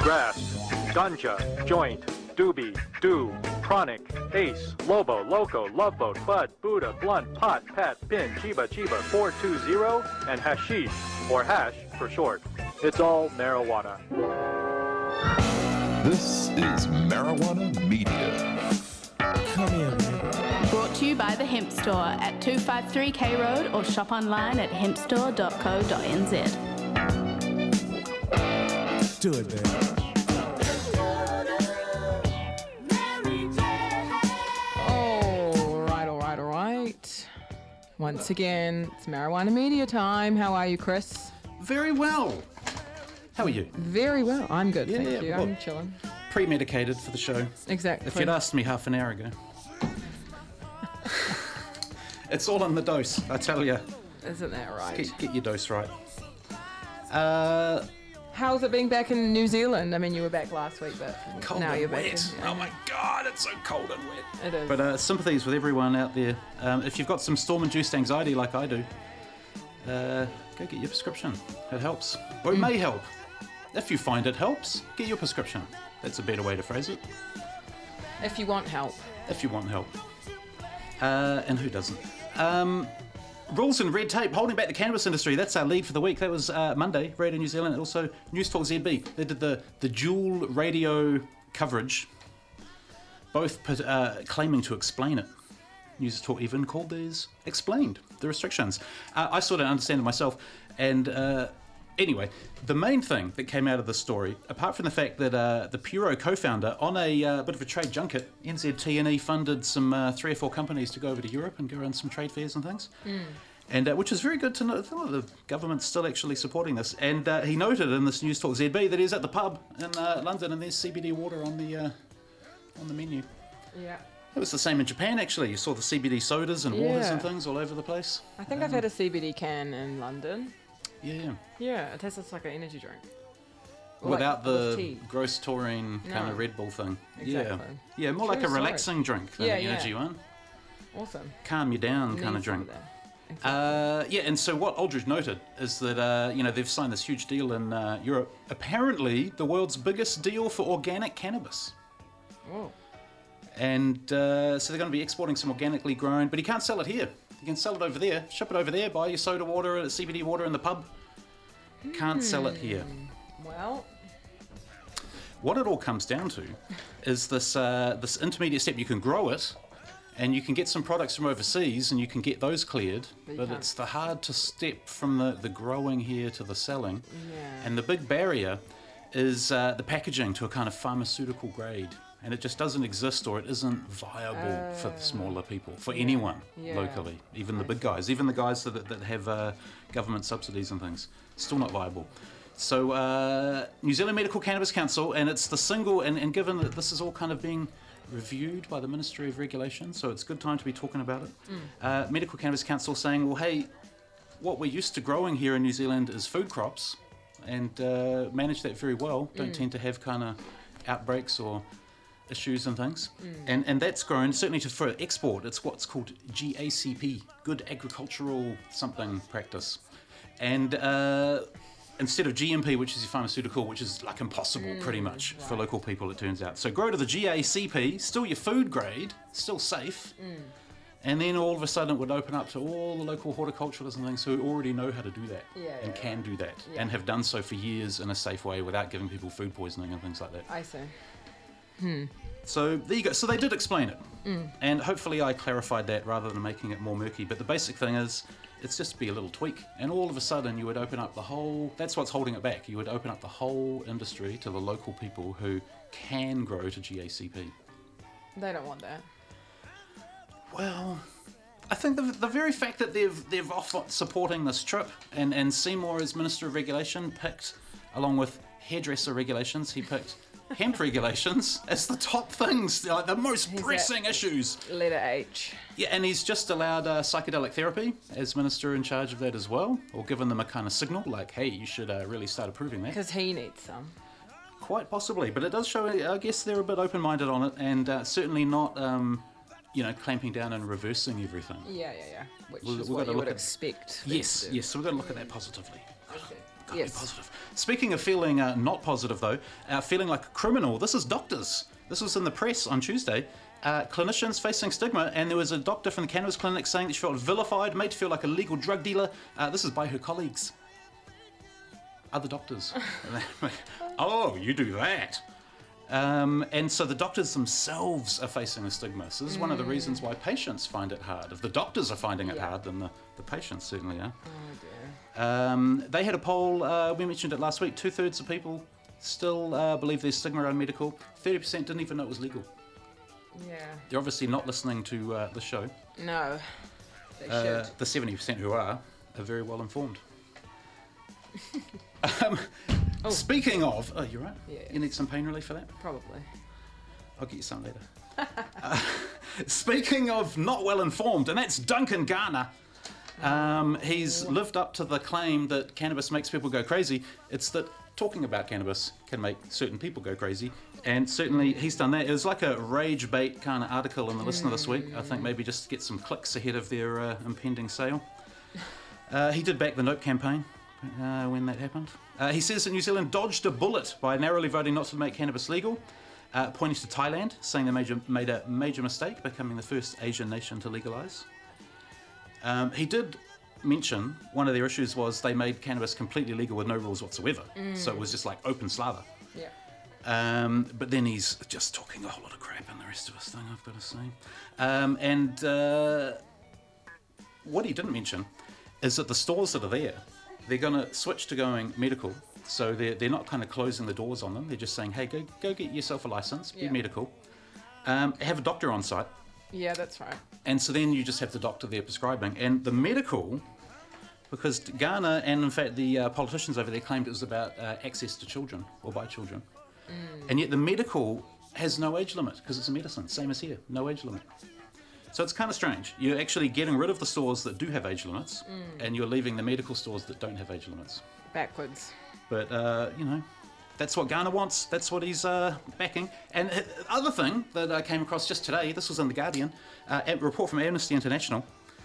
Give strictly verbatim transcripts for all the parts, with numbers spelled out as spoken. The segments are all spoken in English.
grass, ganja, joint, doobie, do, chronic, ace, lobo, loco, loveboat, bud, buddha, blunt, pot, pat, pin, chiba, chiba, four two zero, and hashish, or hash for short. It's all marijuana. This is Marijuana Media. Come here, man. Brought to you by the Hemp Store at two fifty-three K Road or shop online at hemp store dot co dot n z. Do it, man. All right, all right, all right. Once again, it's Marijuana Media time. How are you, Chris? Very well. How are you? Very well. I'm good, Yeah, thank yeah, you. well- I'm chilling. Pre-medicated for the show. Exactly. If you'd asked me half an hour ago. It's all in the dose, I tell you. Isn't that right? Get, get your dose right. Uh, How's it being back in New Zealand? I mean, you were back last week, but cold now and you're wet. back. In, Oh my God, it's so cold and wet. It is. But uh, sympathies with everyone out there. Um, if you've got some storm-induced anxiety like I do, uh, go get your prescription. It helps. Or it Mm. may help. If you find it helps, get your prescription. That's a better way to phrase it. if you want help. If you want help. Uh, and who doesn't? Um, rules and red tape holding back the cannabis industry. That's our lead for the week. That was uh, Monday, Radio New Zealand, and also News Talk Z B. They did the, the dual radio coverage, both put, uh, claiming to explain it. News Talk even called these Explained, the restrictions. Uh, I sort of understand it myself, and uh, anyway, the main thing that came out of the story, apart from the fact that uh, the Puro co-founder, on a uh, bit of a trade junket, N Z T N E funded some uh, three or four companies to go over to Europe and go around some trade fairs and things, mm. and uh, which is very good to know. The government's still actually supporting this. And uh, he noted in this News Talk Z B that he's at the pub in uh, London, and there's C B D water on the uh, on the menu. Yeah. It was the same in Japan, actually. You saw the C B D sodas and waters Yeah. and things all over the place. I think I've had a C B D can in London. Yeah. Yeah, it tastes like an energy drink. Or Without like, with the tea. gross taurine kind No. of Red Bull thing. Exactly. Yeah. Yeah, more True like a story. relaxing drink than Yeah, an yeah. energy one. Awesome. Calm you down kind of Need some drink. that. Exactly. Uh, yeah, and so what Aldridge noted is that, uh, you know, they've signed this huge deal in uh, Europe. Apparently, the world's biggest deal for organic cannabis. Whoa. And uh, so they're going to be exporting some organically grown, but you can't sell it here. You can sell it over there, ship it over there, buy your soda water, C B D water in the pub. Can't sell it here. Well, What it all comes down to is this uh, this intermediate step. You can grow it, and you can get some products from overseas, and you can get those cleared. But you But can't. it's the hard to step from the, the growing here to the selling. yeah. And the big barrier is uh, the packaging to a kind of pharmaceutical grade. And it just doesn't exist, or it isn't viable for the smaller people, for anyone Yeah. locally, even the I big guys, even the guys that, that have uh, government subsidies and things. Still not viable. So uh, New Zealand Medical Cannabis Council, and it's the single, and, and given that this is all kind of being reviewed by the Ministry of Regulation, so it's a good time to be talking about it. Mm. Uh, Medical Cannabis Council saying, well, hey, what we're used to growing here in New Zealand is food crops, and uh, manage that very well. Don't Mm. tend to have kind of outbreaks or issues and things. Mm. And and that's grown, certainly to, for export, it's what's called G A C P, Good Agricultural Something Practice. And uh, instead of G M P, which is your pharmaceutical, which is like impossible pretty much for right. local people, it turns out. So grow to the G A C P, still your food grade, still safe. And then all of a sudden it would open up to all the local horticulturalists and things who already know how to do that Yeah, and yeah, can do that Yeah. and have done so for years in a safe way without giving people food poisoning and things like that. I see. So there you go. So they did explain it. And hopefully I clarified that rather than making it more murky. But the basic thing is, it's just be a little tweak. And all of a sudden you would open up the whole, that's what's holding it back. You would open up the whole industry to the local people who can grow to G A C P. They don't want that. Well, I think the, the very fact that they've they've offered supporting this trip, and, and Seymour as Minister of Regulation picked, along with hairdresser regulations, he picked hemp regulations as the top things, like the most He's pressing at- issues. Letter H. Yeah, and he's just allowed uh, psychedelic therapy as minister in charge of that as well, or given them a kind of signal like, hey, you should uh, really start approving that. Because he needs some. Quite possibly, but it does show, I guess they're a bit open-minded on it, and uh, certainly not, um, you know, clamping down and reversing everything. Yeah, yeah, yeah. Which We've- is we've what got to you would look at- expect. them Yes, to do. yes, so we've got to look at that positively. Okay. Gotta Yes. be positive. Speaking of feeling uh, not positive, though, uh, feeling like a criminal, this is doctors. This was in the press on Tuesday. Uh, clinicians facing stigma, and there was a doctor from the cannabis clinic saying that she felt vilified, made to feel like a legal drug dealer. Uh, this is by her colleagues. Other doctors. Oh, you do that. Um, and so the doctors themselves are facing the stigma. So this is one of the reasons why patients find it hard. If the doctors are finding it Yeah. hard, then the, the patients certainly are. Oh dear. Um, they had a poll, uh, we mentioned it last week, two-thirds of people still uh, believe there's stigma around medical. thirty percent didn't even know it was legal. Yeah. They're obviously not listening to uh, the show. No. They Uh, should. the seventy percent who are, are very well informed. um, Speaking of, oh, you're right. Yes. You need some pain relief for that? Probably. I'll get you some later. uh, speaking of not well informed, and that's Duncan Garner. Um, he's lived up to the claim that cannabis makes people go crazy. It's that talking about cannabis can make certain people go crazy, and certainly he's done that. It was like a rage bait kind of article in the Listener this week. I think maybe just to get some clicks ahead of their uh, impending sale. Uh, he did back the Nope campaign uh, when that happened. Uh, he says that New Zealand dodged a bullet by narrowly voting not to make cannabis legal, uh, pointing to Thailand, saying they major, made a major mistake, becoming the first Asian nation to legalise. Um, he did mention one of their issues was they made cannabis completely legal with no rules whatsoever. So it was just like open slather. Yeah. Um, but then he's just talking a whole lot of crap in the rest of his thing, I've got to say. Um, and uh, what he didn't mention is that the stores that are there, they're going to switch to going medical. So they're, they're not kind of closing the doors on them. They're just saying, hey, go go get yourself a license, be Yeah. medical, um, have a doctor on site. Yeah, that's right. And so then you just have the doctor there prescribing. And the medical, because Ghana and in fact the uh, politicians over there claimed it was about uh, access to children or by children. Mm. And yet the medical has no age limit because it's a medicine, same as here, no age limit. So it's kind of strange. You're actually getting rid of the stores that do have age limits mm. and you're leaving the medical stores that don't have age limits. Backwards. But, uh, you know, that's what Ghana wants. That's what he's uh, backing. And the other thing that I came across just today, this was in The Guardian, uh, a report from Amnesty International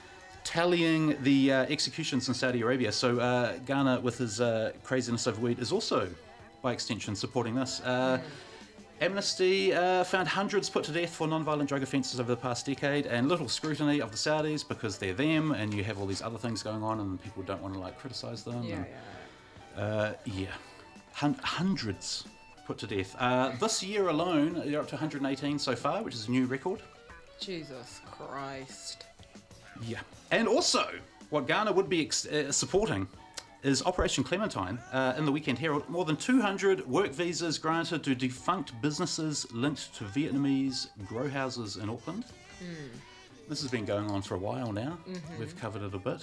tallying the uh, executions in Saudi Arabia. So uh, Ghana, with his uh, craziness over weed, is also, by extension, supporting this. Uh, mm. Amnesty uh, found hundreds put to death for non-violent drug offences over the past decade, and little scrutiny of the Saudis because they're them, and you have all these other things going on, and people don't want to like criticise them. Yeah, and, yeah. Uh, yeah, Hun- hundreds put to death. Uh, this year alone, they're up to one hundred eighteen so far, which is a new record. Jesus Christ. Yeah, and also what Ghana would be ex- uh, supporting is Operation Clementine. Uh, in the Weekend Herald, more than two hundred work visas granted to defunct businesses linked to Vietnamese grow houses in Auckland. Mm. This has been going on for a while now. Mm-hmm. We've covered it a bit.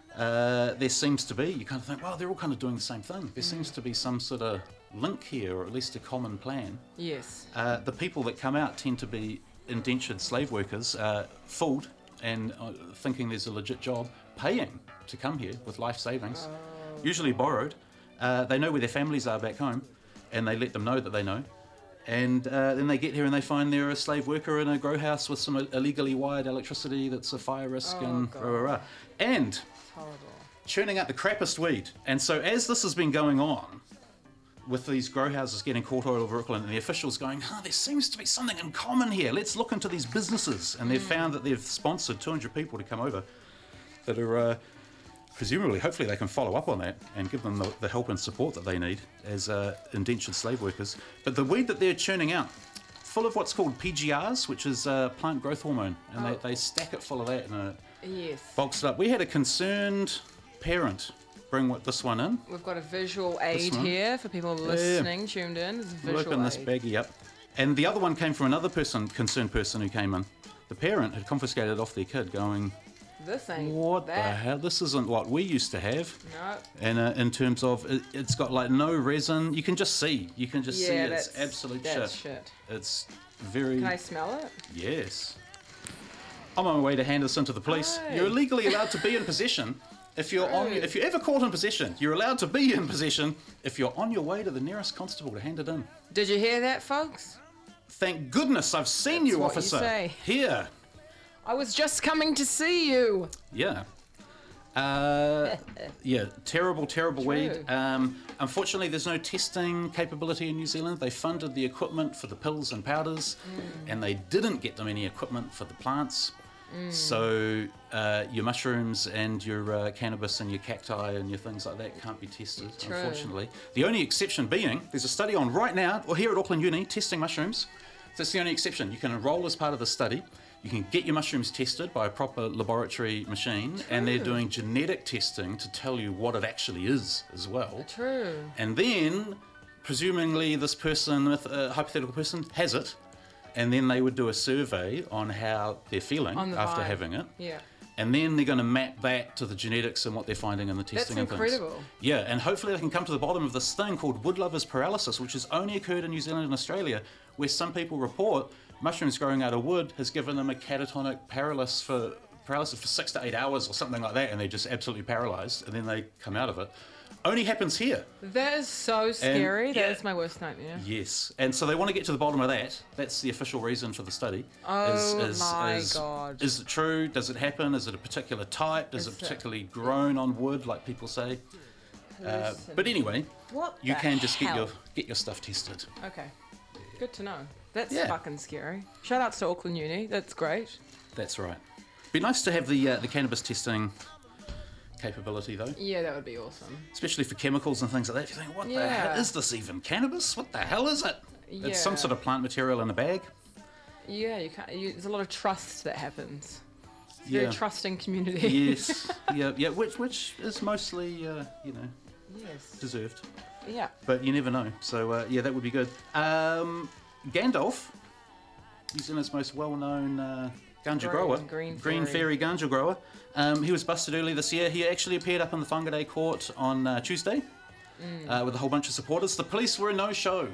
Uh, there seems to be, you kind of think, well, they're all kind of doing the same thing. There mm. seems to be some sort of link here, or at least a common plan. Yes. Uh, the people that come out tend to be indentured slave workers, uh, fooled and uh, thinking there's a legit job, paying to come here with life savings. Oh. Usually borrowed. Uh, they know where their families are back home, and they let them know that they know. And uh, then they get here and they find they're a slave worker in a grow house with some illegally wired electricity that's a fire risk oh, and God. rah, rah, rah. And horrible. Churning out the crappiest weed. And so as this has been going on, with these grow houses getting caught all over Auckland, and the officials going, oh, there seems to be something in common here. Let's look into these businesses. And they've mm. found that they've sponsored two hundred people to come over that are... Uh, Presumably, hopefully they can follow up on that and give them the, the help and support that they need as uh, indentured slave workers. But the weed that they're churning out, full of what's called P G Rs, which is uh, plant growth hormone, and oh. they, they stack it full of that and it yes. boxes it up. We had a concerned parent bring what, this one in. We've got a visual aid here for people listening, yeah. tuned in. It's a visual Open aid. this baggie up. And the other one came from another person, concerned person who came in. The parent had confiscated off their kid going... This ain't What that. the hell? This isn't what we used to have. No. And uh, in terms of, it, it's got like no resin. You can just see. You can just yeah, see that's, it's absolute that's shit. shit. It's very... Can I smell it? Yes. I'm on my way to hand this into the police. Hey. You're legally allowed to be in possession. If you're on, if you're ever caught in possession, you're allowed to be in possession if you're on your way to the nearest constable to hand it in. Did you hear that, folks? Thank goodness I've seen That's you, what officer. You say. Here. I was just coming to see you. Yeah. Uh, yeah, terrible, terrible True. weed. Um, unfortunately, there's no testing capability in New Zealand. They funded the equipment for the pills and powders, mm. and they didn't get them any equipment for the plants. Mm. So uh, your mushrooms and your uh, cannabis and your cacti and your things like that can't be tested, True. unfortunately. The only exception being, there's a study on right now, or here at Auckland Uni, testing mushrooms. That's the only exception. You can enrol as part of the study. You can get your mushrooms tested by a proper laboratory machine, True. and they're doing genetic testing to tell you what it actually is as well. True. And then, presumably, this person, a uh, hypothetical person, has it, and then they would do a survey on how they're feeling On the after vibe. having it. Yeah. And then they're going to map that to the genetics and what they're finding in the testing That's and things. incredible. Yeah, and hopefully they can come to the bottom of this thing called wood lovers paralysis, which has only occurred in New Zealand and Australia, where some people report mushrooms growing out of wood has given them a catatonic paralysis for paralysis for six to eight hours or something like that, and they're just absolutely paralysed, and then they come out of it. Only happens here. That is so scary. And, that yeah. is my worst nightmare. Yes, and so they want to get to the bottom of that. That's the official reason for the study. Oh is, is, my is, God. Is it true? Does it happen? Is it a particular type? Is, Is it it- particularly grown on wood, like people say? Uh, Listen. but anyway, What you the can just get hell? your get your stuff tested. Okay. Good to know. That's Yeah. fucking scary. Shout outs to Auckland Uni. That's great. That's right. Be nice to have the uh, the cannabis testing capability though, Yeah, that would be awesome. especially for chemicals and things like that. If you think, what the hell Yeah. is this even? Cannabis? What the hell is it? It's some Yeah. sort of plant material in a bag. Yeah, you can't. You, there's a lot of trust that happens. It's a very Yeah. trusting community. Yes, yeah, yeah, which which is mostly uh, you know Yes. deserved, Yeah. but you never know. So uh, yeah, that would be good. Um, Gandalf, New Zealand's most well-known uh, ganja Green- grower, green green fairy. fairy ganja grower. Um, he was busted early this year. He actually appeared up in the Whangarei court on uh, Tuesday Mm. uh, with a whole bunch of supporters. The police were a no-show.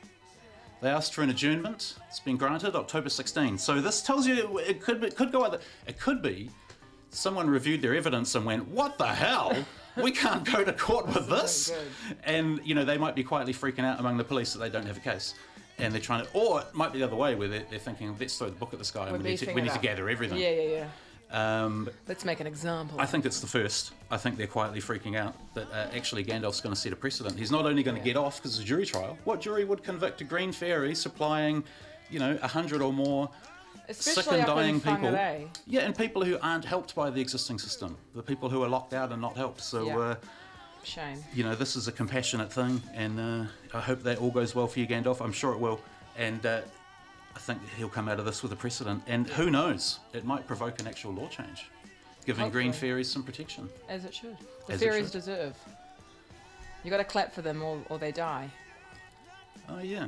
They asked for an adjournment. It's been granted October sixteenth. So this tells you it could be, it could go either. It could be someone reviewed their evidence and went, "What the hell? We can't go to court with this." good. And you know they might be quietly freaking out among the police that they don't have a case, and they're trying to. Or it might be the other way, where they're, they're thinking, "Let's throw the book at this guy, and We're we need to, beefing we it need to up. gather everything." Yeah, yeah, yeah. Um, Let's make an example. I think it's the first. I think they're quietly freaking out that uh, actually Gandalf's going to set a precedent. He's not only going to Yeah. get off because it's a jury trial. What jury would convict a green fairy supplying, you know, a hundred or more Especially sick and up dying in people? Whangarei. Yeah, and people who aren't helped by the existing system. The people who are locked out and not helped. So, Yeah. uh, Shame. you know, this is a compassionate thing, and uh, I hope that all goes well for you, Gandalf. I'm sure it will. And uh, I think he'll come out of this with a precedent. And who knows? It might provoke an actual law change, giving green Hopefully. fairies some protection. As it should. The As it fairies should. deserve. You got to clap for them, or, or they die. Oh, yeah.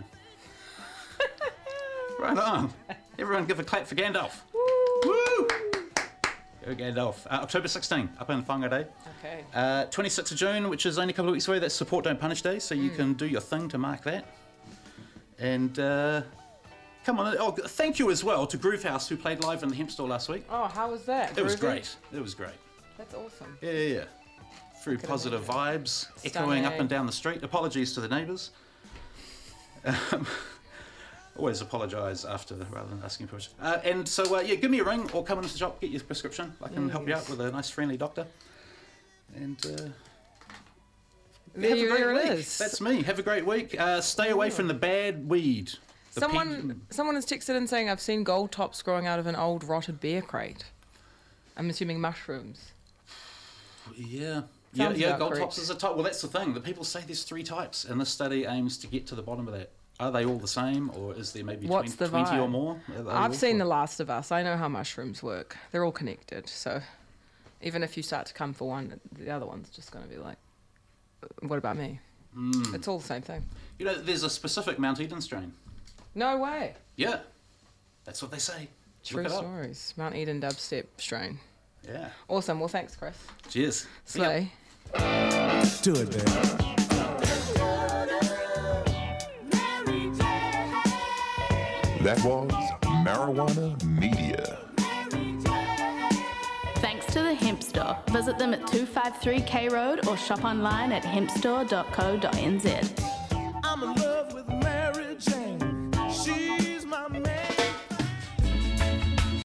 Right on. Everyone give a clap for Gandalf. Woo! Go Gandalf. Uh, October sixteenth, up in Whangarei. Okay. Uh, twenty-sixth of June, which is only a couple of weeks away, that's Support Don't Punish Day, so you Hmm. can do your thing to mark that. And uh, come on. Oh, thank you as well to Groove House, who played live in the Hemp Store last week. Oh, how was that? It was Groovy? great. It was great. That's awesome. Yeah, yeah, yeah. Through could positive vibes, echoing up Stunning. and down the street. Apologies to the neighbours. Um, always apologise after rather than asking permission. Uh, and so, uh, yeah, give me a ring or come into the shop, get your prescription. I can help you out with a nice, friendly doctor. And uh, There, have a great there week. it is. That's me. Have a great week. Uh, stay away from the bad weed. The Someone, pig- someone has texted in saying, I've seen gold tops growing out of an old rotted beer crate. I'm assuming mushrooms. Yeah. Yeah, Sounds yeah, about gold correct. tops is a type. Well, that's the thing. The people say there's three types, and this study aims to get to the bottom of that. Are they all the same, or is there maybe What's twenty, the twenty or vibe? more? Are they all I've seen for- The Last of Us. I know how mushrooms work. They're all connected. So even if you start to come for one, the other one's just going to be like, what about me? Mm. It's all the same thing. You know, there's a specific Mount Eden strain. No way. Yeah, that's what they say. True Look it up. stories. Mount Eden dubstep strain. Yeah. Awesome. Well, thanks, Chris. Cheers. Slay. Do it, man. That was Marijuana Media. Thanks to the Hemp Store. Visit them at two fifty-three K Road or shop online at hemp store dot co dot n z.